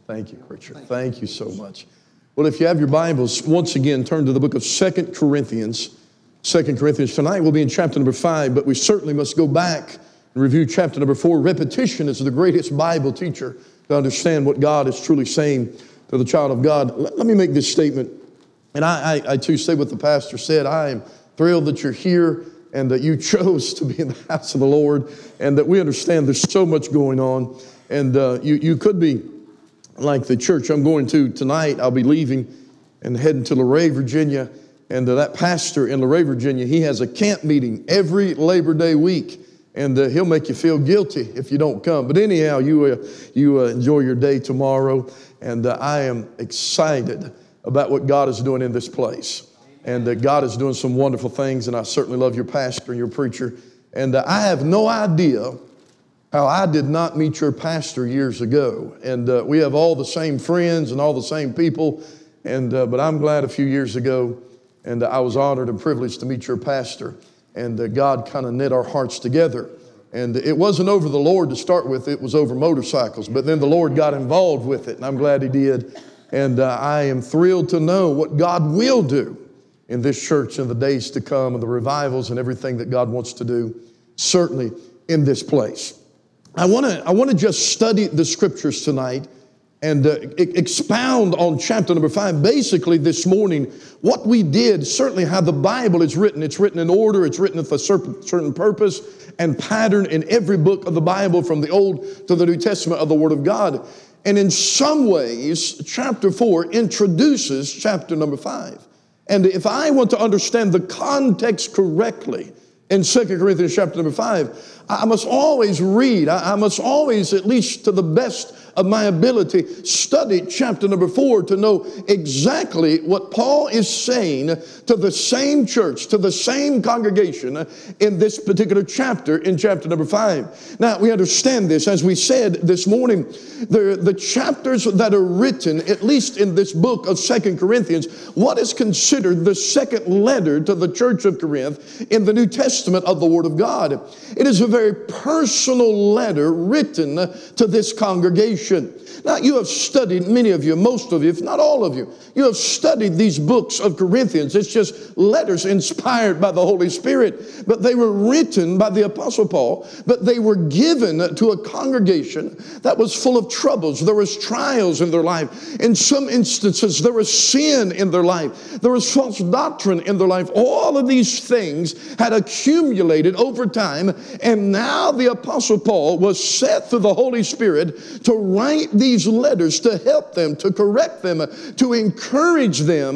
Thank you, Richard. Thank you so much. Well, if you have your Bibles, once again, turn to the book of 2 Corinthians. 2 Corinthians. Tonight we'll be in chapter number 5, but we certainly must go back and review chapter number 4. Repetition is the greatest Bible teacher to understand what God is truly saying to the child of God. Let me make this statement. And I too say what the pastor said. I am thrilled that you're here and that you chose to be in the house of the Lord, and that we understand there's so much going on. And you could be like the church I'm going to tonight. I'll be leaving and heading to Luray, Virginia. And that pastor in Luray, Virginia, he has a camp meeting every Labor Day week. And he'll make you feel guilty if you don't come. But anyhow, you enjoy your day tomorrow. And I am excited about what God is doing in this place. And God is doing some wonderful things. And I certainly love your pastor and your preacher. And I have no idea how I did not meet your pastor years ago. And we have all the same friends and all the same people. And but I'm glad a few years ago, and I was honored and privileged to meet your pastor. And God kind of knit our hearts together. And it wasn't over the Lord to start with. It was over motorcycles. But then the Lord got involved with it. And I'm glad He did. And I am thrilled to know what God will do in this church in the days to come, and the revivals and everything that God wants to do, certainly in this place. I want to just study the scriptures tonight and expound on chapter number 5. Basically this morning, what we did, certainly how the Bible is written. It's written in order, it's written with a certain purpose and pattern in every book of the Bible, from the Old to the New Testament of the Word of God. And in some ways, chapter 4 introduces chapter number 5. And if I want to understand the context correctly in 2 Corinthians chapter number 5, I must always read, I must always, at least to the best of my ability, study chapter number 4 to know exactly what Paul is saying to the same church, to the same congregation in this particular chapter, in chapter number 5. Now, we understand this, as we said this morning, the chapters that are written, at least in this book of 2 Corinthians, what is considered the second letter to the church of Corinth in the New Testament of the Word of God. It is a very personal letter written to this congregation. Now, you have studied, many of you, most of you, if not all of you, you have studied these books of Corinthians. It's just letters inspired by the Holy Spirit, but they were written by the Apostle Paul, but they were given to a congregation that was full of troubles. There was trials in their life. In some instances, there was sin in their life. There was false doctrine in their life. All of these things had accumulated over time, and now the Apostle Paul was set through the Holy Spirit to write these letters to help them, to correct them, to encourage them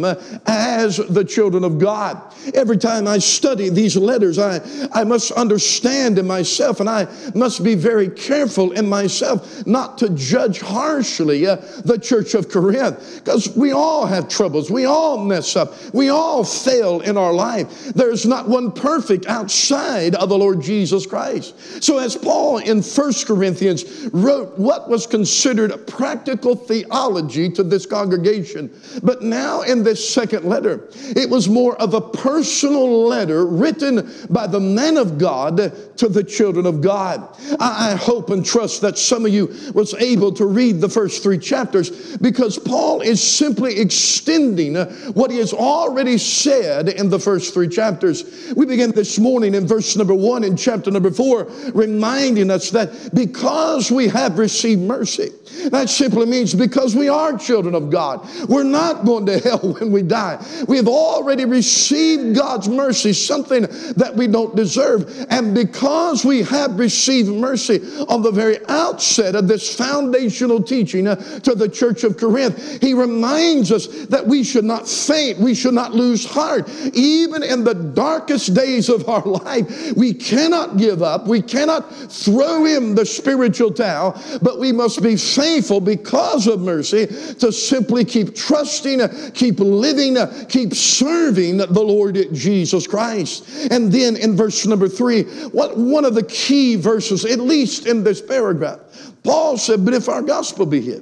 as the children of God. Every time I study these letters, I must understand in myself, and I must be very careful in myself not to judge harshly the church of Corinth, because we all have troubles. We all mess up. We all fail in our life. There's not one perfect outside of the Lord Jesus Christ. So as Paul in 1 Corinthians wrote what was considered practical theology to this congregation, but now in this second letter, it was more of a personal letter written by the man of God to the children of God. I hope and trust that some of you was able to read the first 3 chapters, because Paul is simply extending what he has already said in the first 3 chapters. We begin this morning in verse number 1 in chapter number 4, reminding us that because we have received mercy, that simply means because we are children of God, we're not going to hell when we die. We have already received God's mercy, something that we don't deserve. And because we have received mercy on the very outset of this foundational teaching to the church of Corinth, he reminds us that we should not faint, we should not lose heart. Even in the darkest days of our life, we cannot give up, we cannot throw in the spiritual towel, but we must be faithful because of mercy to simply keep trusting, keep living, keep serving the Lord Jesus Christ. And then in verse number 3, one of the key verses, at least in this paragraph, Paul said, but if our gospel be hid,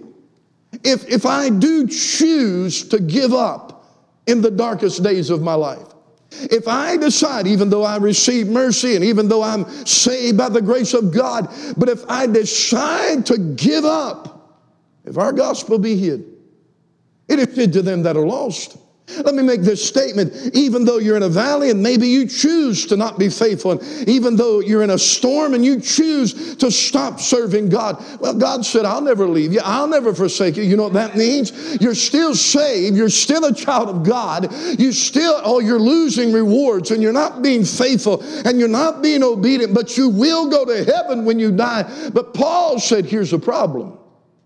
if I do choose to give up in the darkest days of my life, if I decide, even though I receive mercy and even though I'm saved by the grace of God, but if I decide to give up If our gospel be hid, it is hid to them that are lost. Let me make this statement. Even though you're in a valley and maybe you choose to not be faithful, and even though you're in a storm and you choose to stop serving God, well, God said, I'll never leave you. I'll never forsake you. You know what that means? You're still saved. You're still a child of God. You're losing rewards and you're not being faithful and you're not being obedient, but you will go to heaven when you die. But Paul said, here's the problem.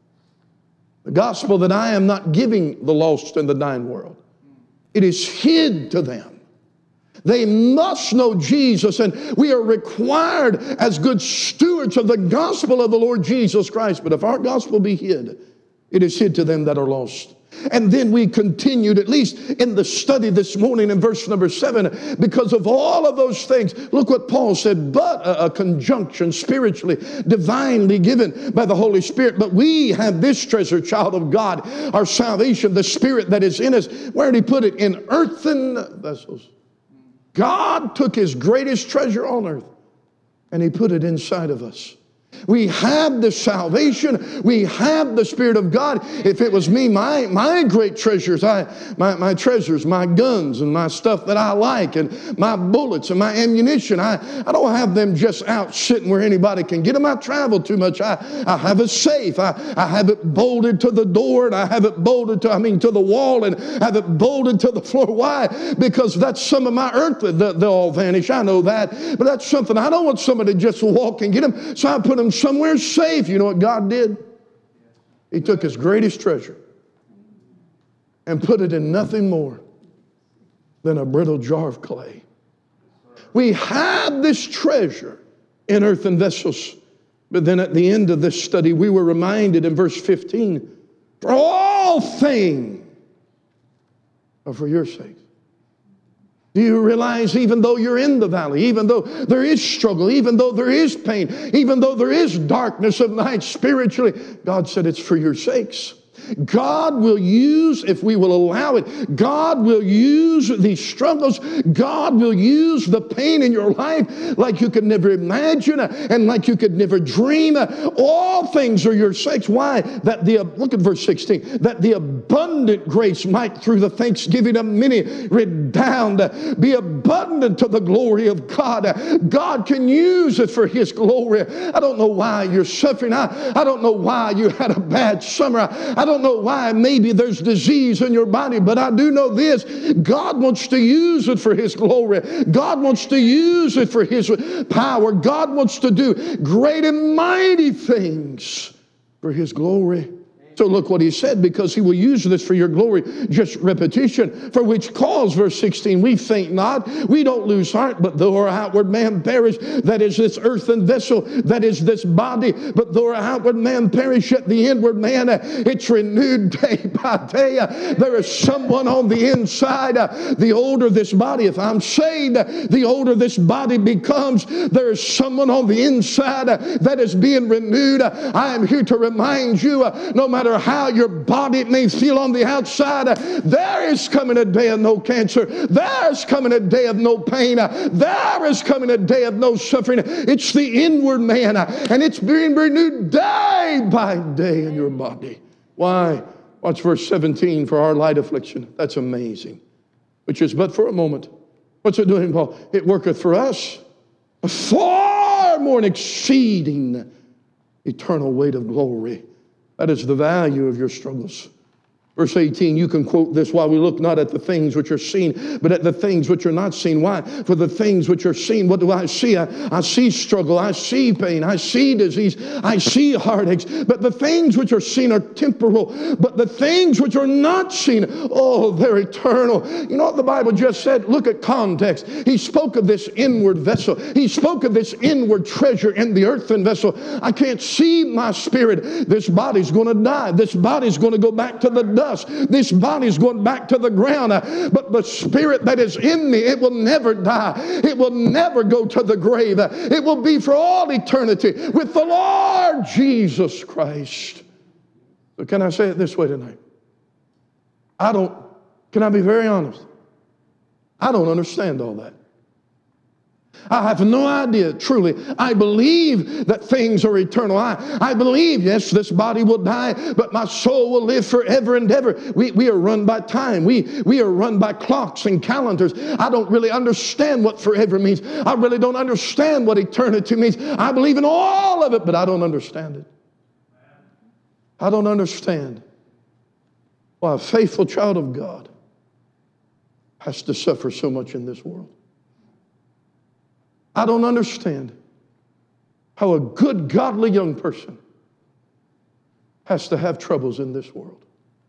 The gospel that I am not giving the lost and the dying world. It is hid to them. They must know Jesus, and we are required as good stewards of the gospel of the Lord Jesus Christ. But if our gospel be hid, it is hid to them that are lost. And then we continued, at least in the study this morning in verse number 7, because of all of those things. Look what Paul said, but a conjunction spiritually, divinely given by the Holy Spirit. But we have this treasure, child of God, our salvation, the Spirit that is in us. Where did he put it? In earthen vessels. God took his greatest treasure on earth and he put it inside of us. We have the salvation. We have the Spirit of God. If it was me, my great treasures, my treasures, my guns and my stuff that I like and my bullets and my ammunition, I don't have them just out sitting where anybody can get them. I travel too much. I have a safe. I have it bolted to the door and I have it bolted to the wall and have it bolted to the floor. Why? Because that's some of my earthly, they'll all vanish. I know that. But that's something I don't want somebody to just walk and get them. So I put them somewhere safe. You know what God did? He took his greatest treasure and put it in nothing more than a brittle jar of clay. We have this treasure in earthen vessels. But then at the end of this study, we were reminded in verse 15, for all things are for your sake. Do you realize even though you're in the valley, even though there is struggle, even though there is pain, even though there is darkness of night spiritually, God said it's for your sakes. God will use, if we will allow it, God will use these struggles. God will use the pain in your life like you could never imagine and like you could never dream. All things are your sakes. Why? Look at verse 16. That the abundant grace might through the thanksgiving of many redound, be abundant to the glory of God. God can use it for his glory. I don't know why you're suffering. I don't know why you had a bad summer. I don't know why maybe there's disease in your body, but I do know this. God wants to use it for his glory. God wants to use it for his power. God wants to do great and mighty things for his glory. So look what he said, because he will use this for your glory. Just repetition. For which cause, verse 16, we faint not, we don't lose heart, but though our outward man perish, that is this earthen vessel, that is this body, but though our outward man perish, yet the inward man, it's renewed day by day. There is someone on the inside. The older this body, if I'm saved, the older this body becomes, there is someone on the inside that is being renewed. I am here to remind you, no matter how your body may feel on the outside, there is coming a day of no cancer. There is coming a day of no pain. There is coming a day of no suffering. It's the inward man, and it's being renewed day by day in your body. Why? Watch verse 17, for our light affliction. That's amazing. Which is but for a moment. What's it doing, Paul? It worketh for us a far more exceeding eternal weight of glory. That is the value of your struggles. Verse 18, you can quote this, while we look not at the things which are seen, but at the things which are not seen. Why? For the things which are seen, what do I see? I see struggle, I see pain, I see disease, I see heartaches. But the things which are seen are temporal, but the things which are not seen, oh, they're eternal. You know what the Bible just said? Look at context. He spoke of this inward vessel. He spoke of this inward treasure in the earthen vessel. I can't see my spirit. This body's going to die. This body's going to go back to the dust. This body's going back to the ground, but the spirit that is in me, it will never die. It will never go to the grave. It will be for all eternity with the Lord Jesus Christ. So can I say it this way tonight? Can I be very honest? I don't understand all that. I have no idea, truly. I believe that things are eternal. I believe, yes, this body will die, but my soul will live forever and ever. We are run by time. We are run by clocks and calendars. I don't really understand what forever means. I really don't understand what eternity means. I believe in all of it, but I don't understand it. I don't understand why a faithful child of God has to suffer so much in this world. I don't understand how a good, godly young person has to have troubles in this world.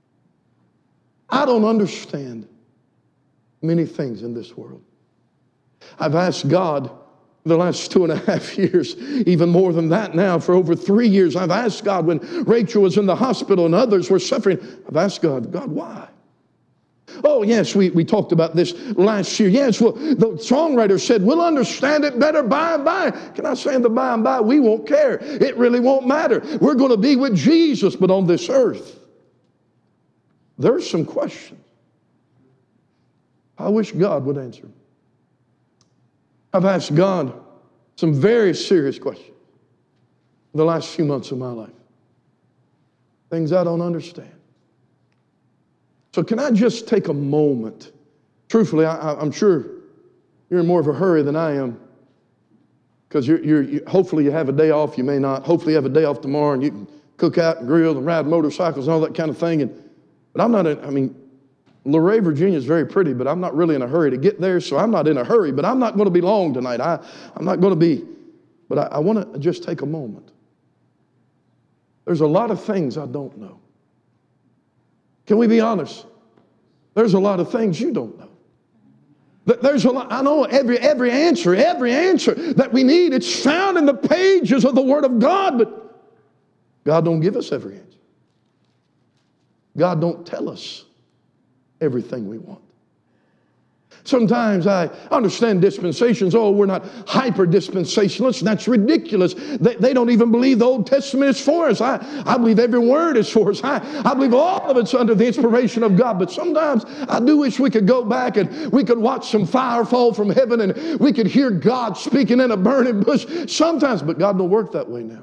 I don't understand many things in this world. I've asked God the last 2.5 years, even more than that now, for over 3 years. I've asked God when Rachel was in the hospital and others were suffering. I've asked God, why? Oh, yes, we talked about this last year. Yes, well, the songwriter said, we'll understand it better by and by. Can I say in the by and by, we won't care. It really won't matter. We're going to be with Jesus, but on this earth, there's some questions I wish God would answer. I've asked God some very serious questions in the last few months of my life. Things I don't understand. So can I just take a moment? Truthfully, I'm sure you're in more of a hurry than I am, because hopefully you have a day off. You may not. Hopefully you have a day off tomorrow and you can cook out and grill and ride motorcycles and all that kind of thing. But I'm not, Luray, Virginia is very pretty, but I'm not really in a hurry to get there, so I'm not in a hurry. But I'm not going to be long tonight. I'm not going to be. But I want to just take a moment. There's a lot of things I don't know. Can we be honest? There's a lot of things you don't know. There's a lot. I know every answer that we need, it's found in the pages of the Word of God, but God don't give us every answer. God don't tell us everything we want. Sometimes I understand dispensations. Oh, we're not hyper-dispensationalists. That's ridiculous. They don't even believe the Old Testament is for us. I believe every word is for us. I believe all of it's under the inspiration of God. But sometimes I do wish we could go back and we could watch some fire fall from heaven and we could hear God speaking in a burning bush sometimes. But God don't work that way now.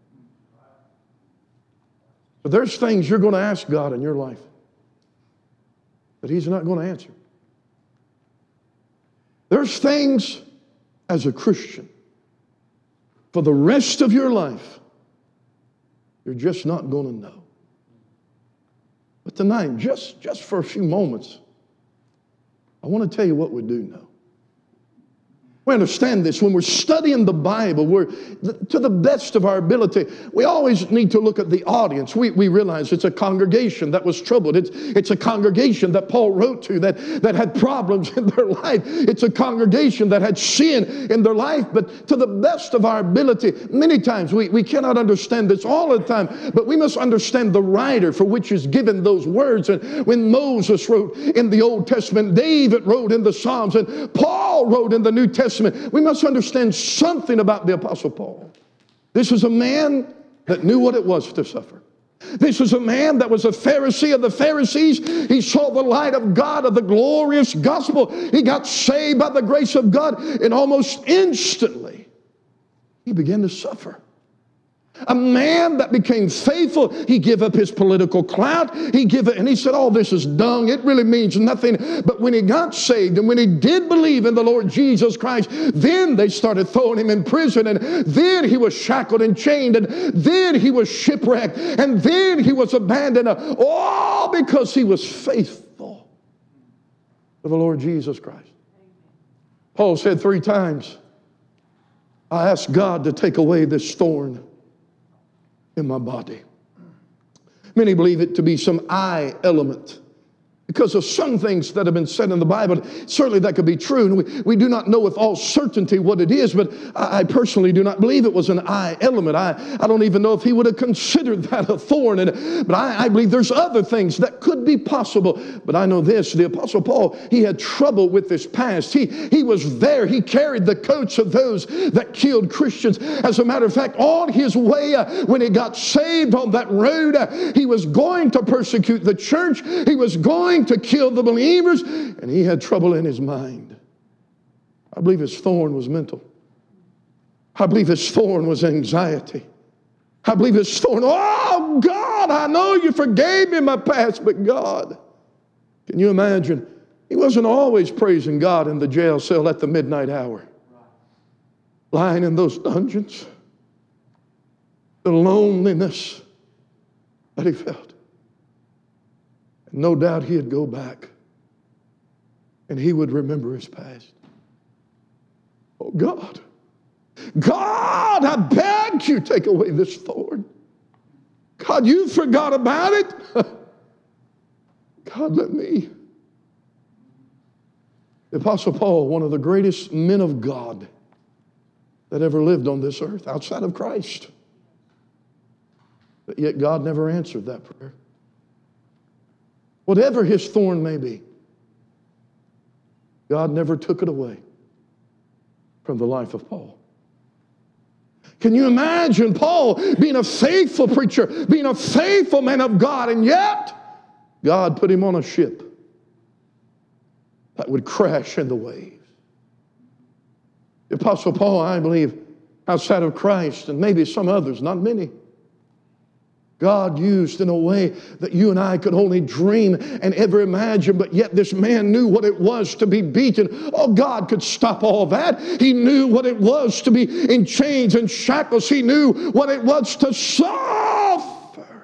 But there's things you're going to ask God in your life that He's not going to answer. There's things as a Christian for the rest of your life you're just not going to know. But tonight, just for a few moments, I want to tell you what we do know. We understand this. When we're studying the Bible, we're to the best of our ability. We always need to look at the audience. We realize it's a congregation that was troubled. It's a congregation that Paul wrote to that had problems in their life. It's a congregation that had sin in their life. But to the best of our ability, many times we cannot understand this all the time, but we must understand the writer for which is given those words. And when Moses wrote in the Old Testament, David wrote in the Psalms, and Paul wrote in the New Testament, we must understand something about the Apostle Paul. This is a man that knew what it was to suffer. This is a man that was a Pharisee of the Pharisees. He saw the light of God, of the glorious gospel. He got saved by the grace of God, and almost instantly he began to suffer. A man that became faithful. He gave up his political clout. He gave it, and he said, oh, this is dung. It really means nothing. But when he got saved and when he did believe in the Lord Jesus Christ, then they started throwing him in prison, and then he was shackled and chained, and then he was shipwrecked, and then he was abandoned. All because he was faithful to the Lord Jesus Christ. Paul said 3 times, I asked God to take away this thorn in my body. Many believe it to be some I element because of some things that have been said in the Bible. Certainly that could be true, and we do not know with all certainty what it is, but I personally do not believe it was an I element. I don't even know if he would have considered that a thorn, but I believe there's other things that could be possible. But I know this, the Apostle Paul, he had trouble with his past. He was there. He carried the coats of those that killed Christians. As a matter of fact, on his way, when he got saved on that road, he was going to persecute the church. He was going to kill the believers, and he had trouble in his mind. I believe his thorn was mental. I believe his thorn was anxiety. I believe his thorn, oh God, I know you forgave me in my past, but God, can you imagine? He wasn't always praising God in the jail cell at the midnight hour. Lying in those dungeons. The loneliness that he felt. And no doubt he'd go back and he would remember his past. Oh God. God, I beg you, take away this thorn. God, you forgot about it. God, let me. The Apostle Paul, one of the greatest men of God that ever lived on this earth outside of Christ. But yet God never answered that prayer. Whatever his thorn may be, God never took it away from the life of Paul. Can you imagine Paul being a faithful preacher, being a faithful man of God, and yet God put him on a ship that would crash in the waves? The Apostle Paul, I believe, outside of Christ, and maybe some others, not many, God used in a way that you and I could only dream and ever imagine, but yet this man knew what it was to be beaten. Oh, God could stop all that. He knew what it was to be in chains and shackles. He knew what it was to suffer.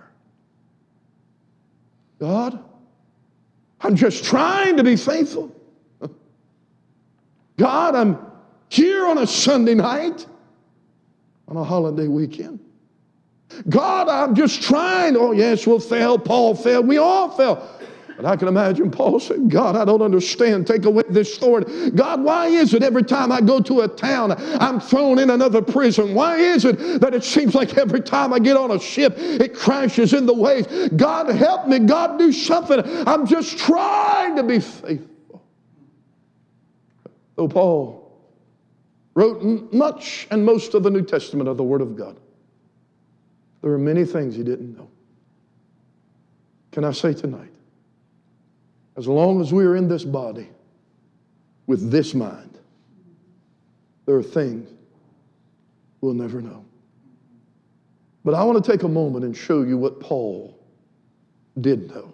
God, I'm just trying to be faithful. God, I'm here on a Sunday night, on a holiday weekend. God, I'm just trying. Oh, yes, we'll fail. Paul failed. We all fail. But I can imagine Paul said, God, I don't understand. Take away this thorn. God, why is it every time I go to a town, I'm thrown in another prison? Why is it that it seems like every time I get on a ship, it crashes in the waves? God, help me. God, do something. I'm just trying to be faithful. Though Paul wrote much and most of the New Testament of the Word of God, there are many things he didn't know. Can I say tonight, as long as we are in this body with this mind, there are things we'll never know. But I want to take a moment and show you what Paul did know.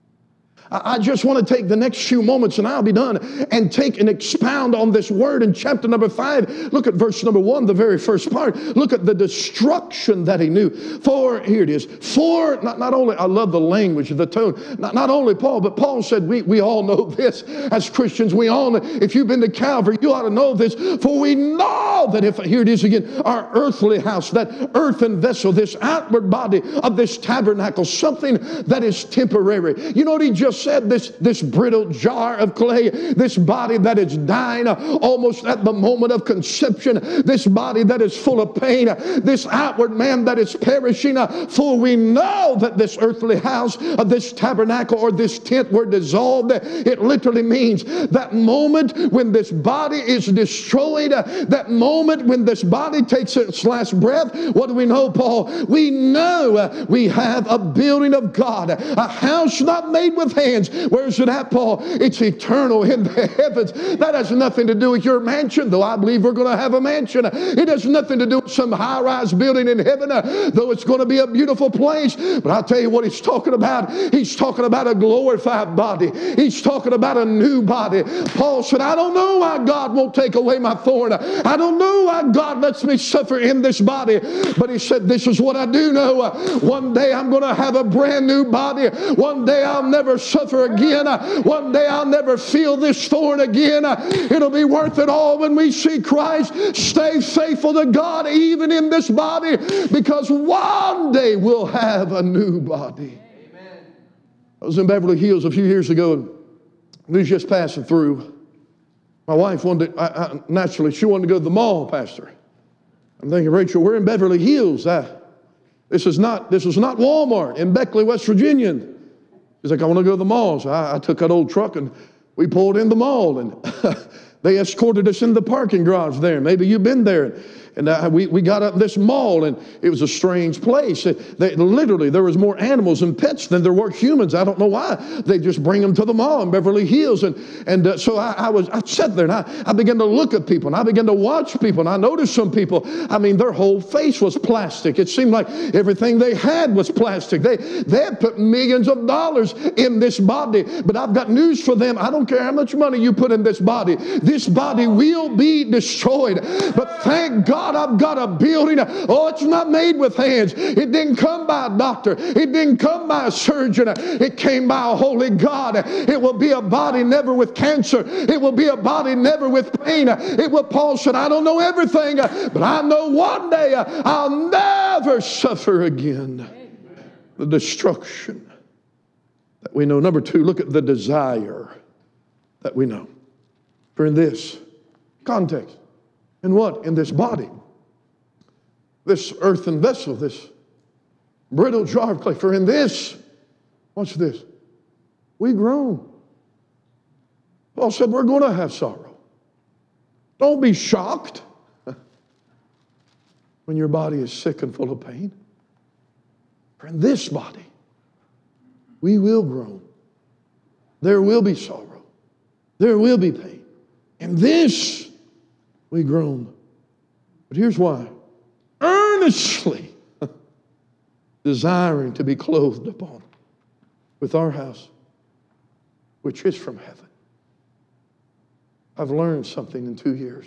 I just want to take the next few moments, and I'll be done, and take and expound on this word in chapter number 5. Look at verse number 1, the very first part. Look at the destruction that he knew. For, here it is, for, not only, I love the language, the tone, not only Paul, but Paul said, we all know this as Christians. We all know, if you've been to Calvary, you ought to know this. For we know that if, here it is again, our earthly house, that earthen vessel, this outward body of this tabernacle, something that is temporary. You know what he just said? This brittle jar of clay, this body that is dying almost at the moment of conception, this body that is full of pain, this outward man that is perishing. For we know that this earthly house, this tabernacle or this tent were dissolved. It literally means that moment when this body is destroyed, that moment when this body takes its last breath. What do we know, Paul? We know we have a building of God, a house not made with hands. Where's it at, Paul? It's eternal in the heavens. That has nothing to do with your mansion, though I believe we're going to have a mansion. It has nothing to do with some high-rise building in heaven, though it's going to be a beautiful place. But I'll tell you what he's talking about. He's talking about a glorified body. He's talking about a new body. Paul said, I don't know why God won't take away my thorn. I don't know why God lets me suffer in this body. But he said, this is what I do know. One day I'm going to have a brand new body. One day I'll never suffer again. One day I'll never feel this thorn again. It'll be worth it all when we see Christ. Stay faithful to God even in this body, because one day we'll have a new body. Amen. I was in Beverly Hills a few years ago, and we was just passing through. My wife wanted to, naturally, she wanted to go to the mall, Pastor. I'm thinking, Rachel, we're in Beverly Hills. This is not Walmart in Beckley, West Virginia. He's like, I want to go to the mall. So I took that old truck and we pulled in the mall, and they escorted us in the parking garage there. Maybe you've been there. we got up this mall, and it was a strange place. Literally, there was more animals and pets than there were humans. I don't know why. They just bring them to the mall in Beverly Hills. So I sat there, and I began to look at people, and I began to watch people, and I noticed some people, I mean, their whole face was plastic. It seemed like everything they had was plastic. They had put millions of dollars in this body, but I've got news for them. I don't care how much money you put in this body. This body will be destroyed. But thank God I've got a building. Oh, it's not made with hands. It didn't come by a doctor. It didn't come by a surgeon. It came by a holy God. It will be a body never with cancer. It will be a body never with pain. Paul said, I don't know everything, but I know one day I'll never suffer again. The destruction that we know. Number two, look at the desire that we know. For in this context, in what? In this body, this earthen vessel, this brittle jar of clay. For in this, watch this, we groan. Paul said we're going to have sorrow. Don't be shocked when your body is sick and full of pain. For in this body, we will groan. There will be sorrow. There will be pain. In this, we groan. But here's why. Earnestly desiring to be clothed upon with our house, which is from heaven. I've learned something in 2 years.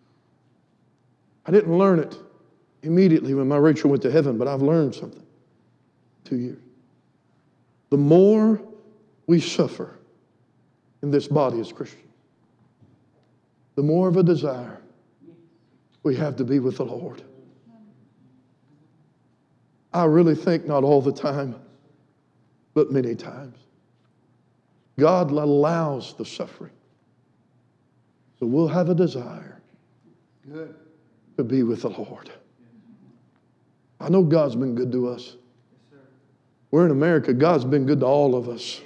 I didn't learn it immediately when my Rachel went to heaven, but I've learned something. 2 years. The more we suffer in this body as Christians, the more of a desire we have to be with the Lord. I really think not all the time, but many times. God allows the suffering. So we'll have a desire to be with the Lord. I know God's been good to us. We're in America. God's been good to all of us.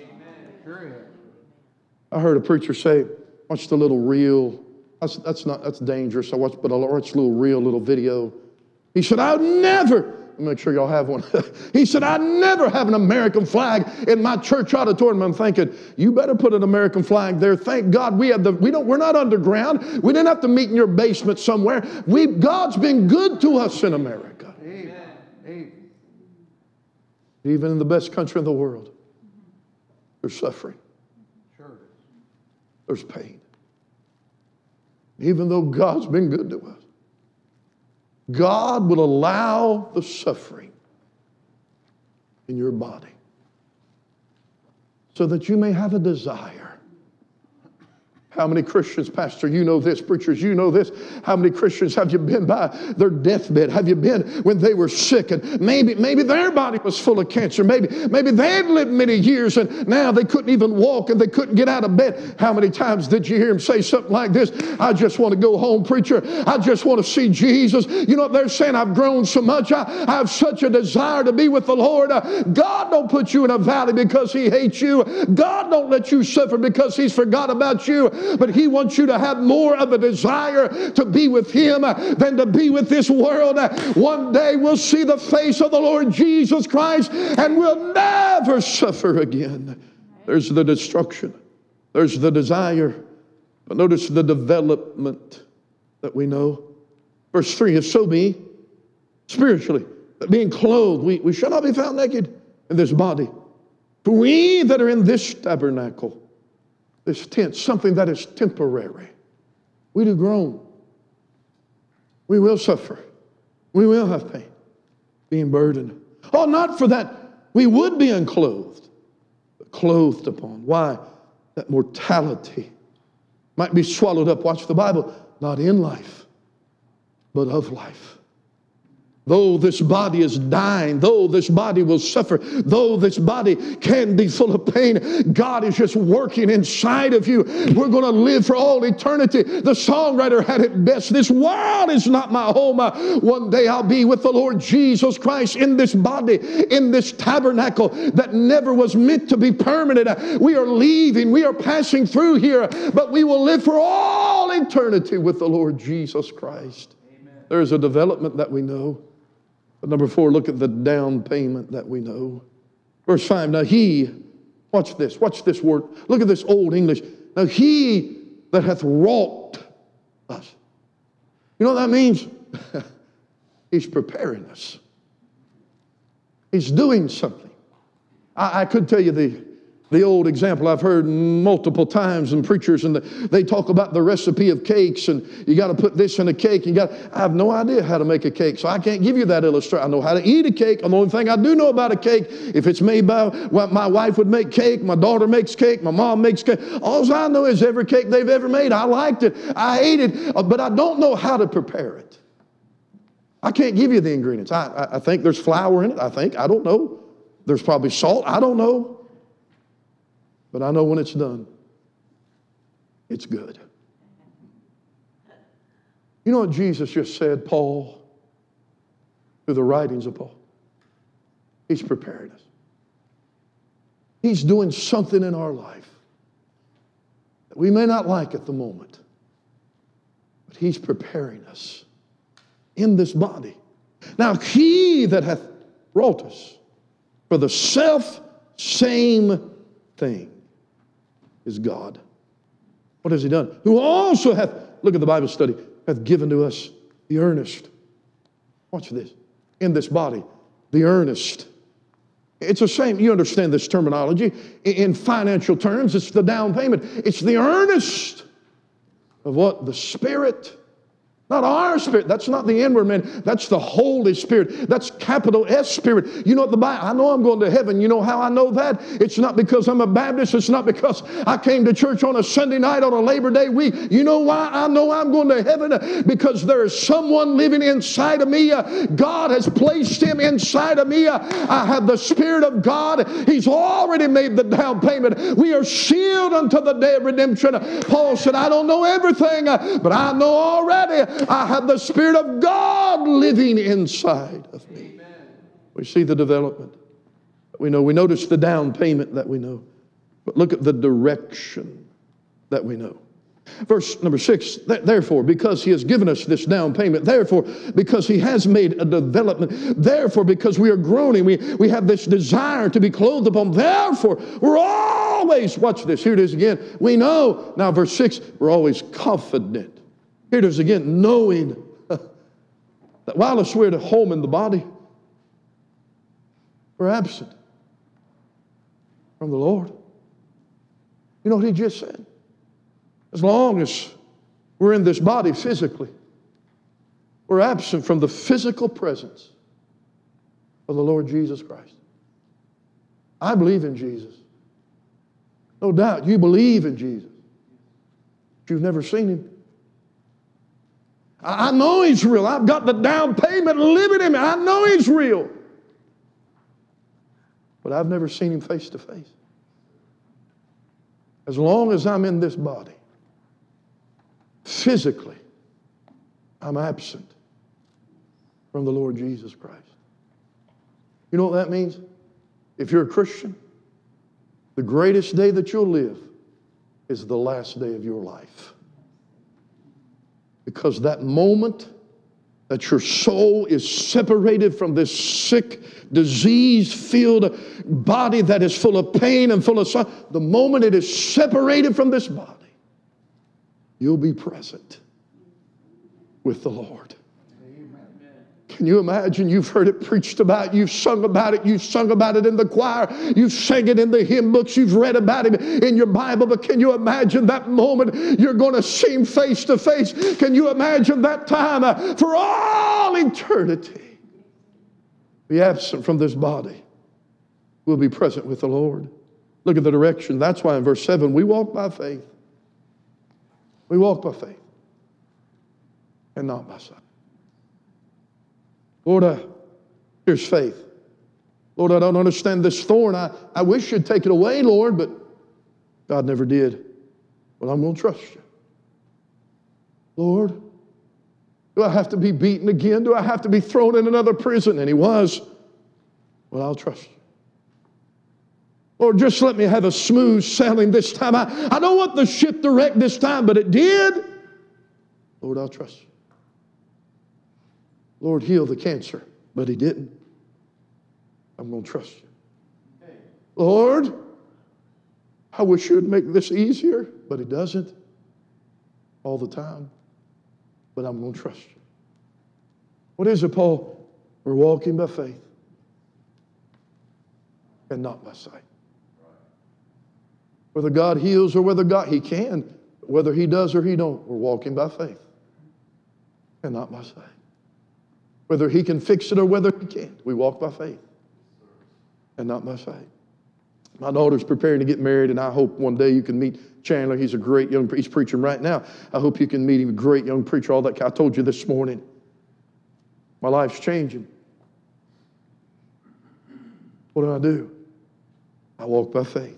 I heard a preacher say, watch the little reel. That's dangerous. I watched a little reel, little video. He said, I'd never, make sure y'all have one. He said, I'd never have an American flag in my church auditorium. I'm thinking, you better put an American flag there. Thank God we're not underground. We didn't have to meet in your basement somewhere. God's been good to us in America. Amen. Even in the best country in the world, there's suffering. Sure. There's pain. Even though God's been good to us, God will allow the suffering in your body so that you may have a desire. How many Christians, Pastor, you know this, preachers, you know this. How many Christians have you been by their deathbed? Have you been when they were sick and maybe their body was full of cancer? Maybe they had lived many years and now they couldn't even walk and they couldn't get out of bed. How many times did you hear him say something like this? I just want to go home, preacher. I just want to see Jesus. You know what they're saying? I've grown so much. I have such a desire to be with the Lord. God don't put you in a valley because he hates you. God don't let you suffer because he's forgot about you. But he wants you to have more of a desire to be with him than to be with this world. One day we'll see the face of the Lord Jesus Christ and we'll never suffer again. There's the destruction. There's the desire. But notice the development that we know. Verse 3, if so be, spiritually, that being clothed, we shall not be found naked in this body. For we that are in this tabernacle, this tent, something that is temporary, we do groan. We will suffer. We will have pain, being burdened. Oh, not for that we would be unclothed, but clothed upon. Why? That mortality might be swallowed up. Watch the Bible. Not in life, but of life. Though this body is dying, though this body will suffer, though this body can be full of pain, God is just working inside of you. We're going to live for all eternity. The songwriter had it best. This world is not my home. One day I'll be with the Lord Jesus Christ in this body, in this tabernacle that never was meant to be permanent. We are leaving. We are passing through here, but we will live for all eternity with the Lord Jesus Christ. Amen. There's a development that we know. But number 4, look at the down payment that we know. Verse 5, now he, watch this word. Look at this old English. Now he that hath wrought us. You know what that means? He's preparing us. He's doing something. I could tell you the old example I've heard multiple times in preachers, and they talk about the recipe of cakes, and you got to put this in a cake. I have no idea how to make a cake, so I can't give you that illustration. I know how to eat a cake. The only thing I do know about a cake, if it's made by, well, my wife would make cake, my daughter makes cake, my mom makes cake. All I know is every cake they've ever made, I liked it, I ate it, but I don't know how to prepare it. I can't give you the ingredients. I think there's flour in it, I don't know. There's probably salt, I don't know. But I know when it's done, it's good. You know what Jesus just said, Paul, through the writings of Paul? He's preparing us. He's doing something in our life that we may not like at the moment, but he's preparing us in this body. Now, he that hath wrought us for the self same thing is God. What has he done? Who also hath, look at the Bible study, hath given to us the earnest. Watch this. In this body, the earnest. It's the same, you understand this terminology. In financial terms, it's the down payment. It's the earnest of what? The Spirit. Not our spirit. That's not the inward man. That's the Holy Spirit. That's capital S Spirit. You know what the Bible, I know I'm going to heaven. You know how I know that? It's not because I'm a Baptist. It's not because I came to church on a Sunday night on a Labor Day week. You know why I know I'm going to heaven? Because there is someone living inside of me. God has placed him inside of me. I have the Spirit of God. He's already made the down payment. We are sealed unto the day of redemption. Paul said, I don't know everything, but I know already I have the Spirit of God living inside of me. Amen. We see the development that we know. We notice the down payment that we know. But look at the direction that we know. Verse number 6, therefore, because he has given us this down payment, therefore, because he has made a development, therefore, because we are groaning, we have this desire to be clothed upon, therefore, we're always, watch this, here it is again, we know, now verse 6, we're always confident. Here it is again, knowing that whilst we're at home in the body, we're absent from the Lord. You know what he just said? As long as we're in this body physically, we're absent from the physical presence of the Lord Jesus Christ. I believe in Jesus. No doubt you believe in Jesus. But you've never seen him. I know he's real. I've got the down payment living in me. I know he's real. But I've never seen him face to face. As long as I'm in this body, physically, I'm absent from the Lord Jesus Christ. You know what that means? If you're a Christian, the greatest day that you'll live is the last day of your life. Because that moment that your soul is separated from this sick, disease-filled body that is full of pain and full of sorrow, the moment it is separated from this body, you'll be present with the Lord. Can you imagine? You've heard it preached about, you've sung about it in the choir, you've sang it in the hymn books, you've read about it in your Bible, but can you imagine that moment you're going to see him face to face? Can you imagine that time for all eternity? Be absent from this body. We'll be present with the Lord. Look at the direction. That's why in verse 7, we walk by faith. We walk by faith and not by sight. Lord, here's faith. Lord, I don't understand this thorn. I wish you'd take it away, Lord, but God never did. Well, I'm going to trust you. Lord, do I have to be beaten again? Do I have to be thrown in another prison? And he was. Well, I'll trust you. Lord, just let me have a smooth sailing this time. I don't want the ship to wreck this time, but it did. Lord, I'll trust you. Lord, heal the cancer. But he didn't. I'm going to trust you. Lord, I wish you would make this easier. But he doesn't all the time. But I'm going to trust you. What is it, Paul? We're walking by faith and not by sight. Whether God heals or whether He can, whether he does or he don't, we're walking by faith and not by sight. Whether he can fix it or whether he can't, we walk by faith and not by sight. My daughter's preparing to get married, and I hope one day you can meet Chandler. He's a great young preacher. He's preaching right now. I hope you can meet him, a great young preacher, all that. I told you this morning, my life's changing. What do? I walk by faith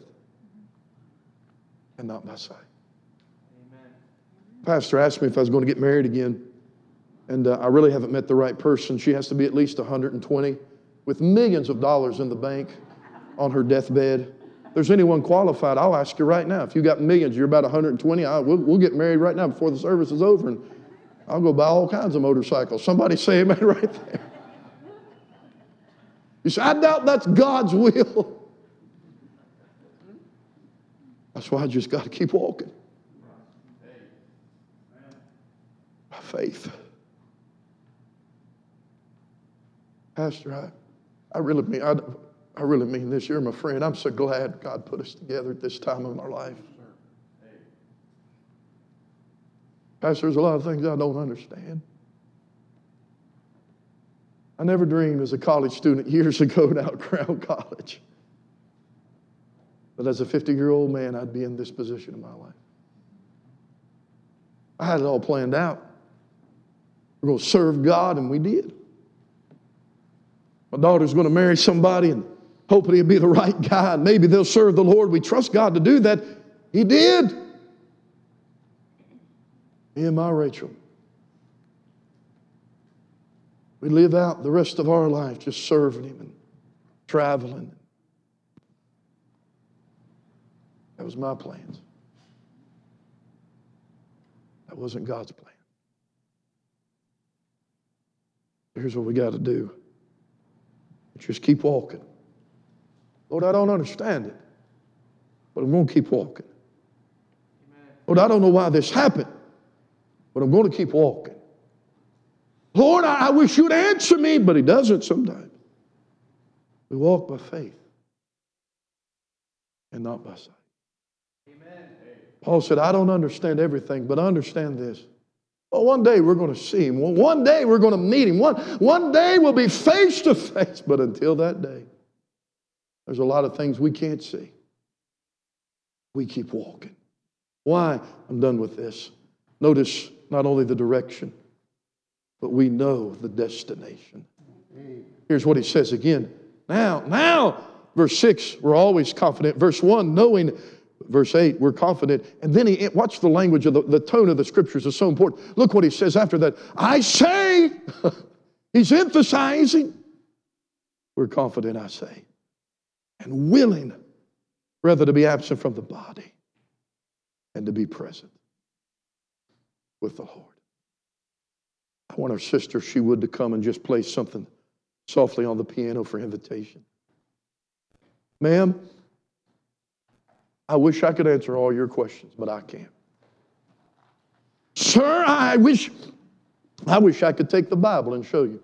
and not by sight. Amen. Pastor asked me if I was going to get married again, and I really haven't met the right person. She has to be at least 120 with millions of dollars in the bank on her deathbed. If there's anyone qualified, I'll ask you right now. If you got millions, you're about 120, we'll get married right now before the service is over, and I'll go buy all kinds of motorcycles. Somebody say amen right there. You say, I doubt that's God's will. That's why I just got to keep walking. By faith. Pastor, I really mean this. You're my friend. I'm so glad God put us together at this time of our life. Pastor, there's a lot of things I don't understand. I never dreamed as a college student years ago at Out Crown College that as a 50-year-old man, I'd be in this position in my life. I had it all planned out. We're going to serve God, and we did. My daughter's going to marry somebody, and hopefully he'll be the right guy, and maybe they'll serve the Lord. We trust God to do that. He did. Me and my Rachel, we live out the rest of our life just serving Him and traveling. That was my plans. That wasn't God's plan. Here's what we got to do. Just keep walking. Lord, I don't understand it, but I'm going to keep walking. Lord, I don't know why this happened, but I'm going to keep walking. Lord, I wish you'd answer me, but He doesn't sometimes. We walk by faith and not by sight. Amen. Paul said, I don't understand everything, but I understand this. Well, one day we're going to see Him. One day we're going to meet Him. One day we'll be face to face. But until that day, there's a lot of things we can't see. We keep walking. Why? I'm done with this. Notice not only the direction, but we know the destination. Here's what he says again. Now, verse 6, we're always confident. Verse 1, knowing. Verse 8, we're confident. And then watch the language of the tone of the Scriptures is so important. Look what he says after that. I say, he's emphasizing, we're confident, I say, and willing rather to be absent from the body and to be present with the Lord. I want our sister, if she would, to come and just play something softly on the piano for invitation. Ma'am, I wish I could answer all your questions, but I can't. Sir, I wish I could take the Bible and show you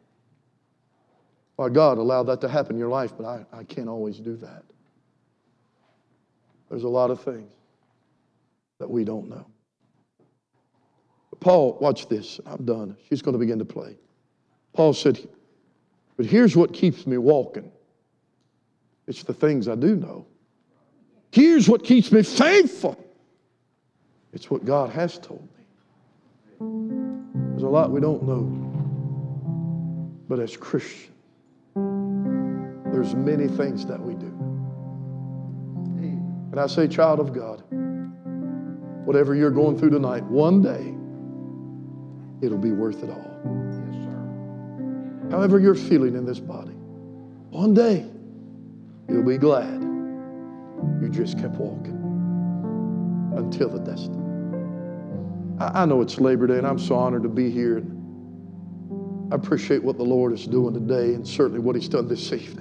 why God allowed that to happen in your life, but I can't always do that. There's a lot of things that we don't know. But Paul, watch this. I'm done. She's going to begin to play. Paul said, but here's what keeps me walking. It's the things I do know. Here's what keeps me faithful. It's what God has told me. There's a lot we don't know. But as Christians, there's many things that we do. And I say, child of God, whatever you're going through tonight, one day, it'll be worth it all. Yes, sir. However you're feeling in this body, one day, you'll be glad you just kept walking until the destiny. I know it's Labor Day, and I'm so honored to be here. I appreciate what the Lord is doing today and certainly what He's done this evening.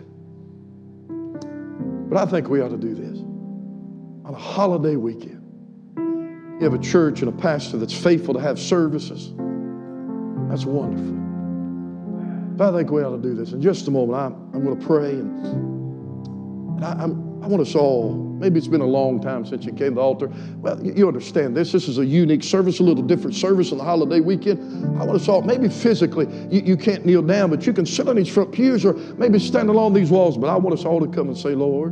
But I think we ought to do this on a holiday weekend. You have a church and a pastor that's faithful to have services. That's wonderful. But I think we ought to do this. In just a moment, I'm going to pray, and I want us all, maybe it's been a long time since you came to the altar. Well, you understand this. This is a unique service, a little different service on the holiday weekend. I want us all, maybe physically, you can't kneel down, but you can sit on these front pews or maybe stand along these walls. But I want us all to come and say, Lord,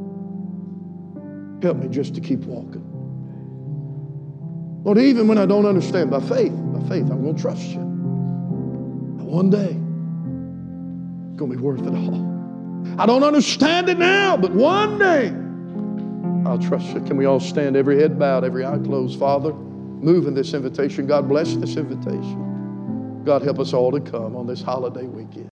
help me just to keep walking. Lord, even when I don't understand, by faith, I'm going to trust you. One day, it's going to be worth it all. I don't understand it now, but one day, I'll trust you. Can we all stand, every head bowed, every eye closed? Father, move in this invitation. God bless this invitation. God help us all to come on this holiday weekend.